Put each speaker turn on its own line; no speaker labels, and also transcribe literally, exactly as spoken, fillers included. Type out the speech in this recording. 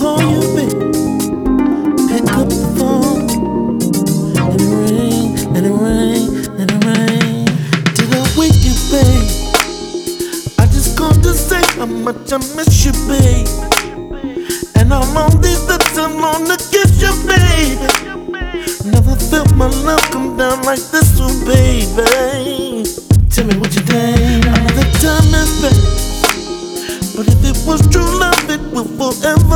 call you, babe. Pick up the phone. And it ring, and it ring, and it ring. Did I wake you, babe? I just called to say how much I miss you, babe. And how long these lips are long to kiss you, baby. Never felt my love come down like this one, baby.